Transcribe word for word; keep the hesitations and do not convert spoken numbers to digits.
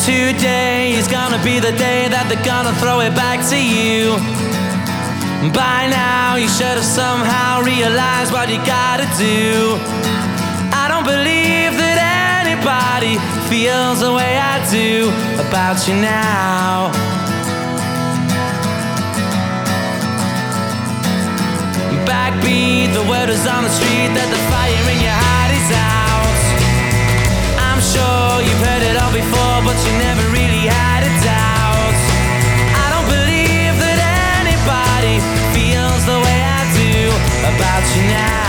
Today is gonna be the day that they're gonna throw it back to you. By now you should have somehow realized what you gotta do. I don't believe that anybody feels the way I do about you now. Backbeat, the word is on the street that the fire in your heart is out. I'm sure you've heard it all before, but you never really had a doubt. I don't believe that anybody feels the way I do about you now.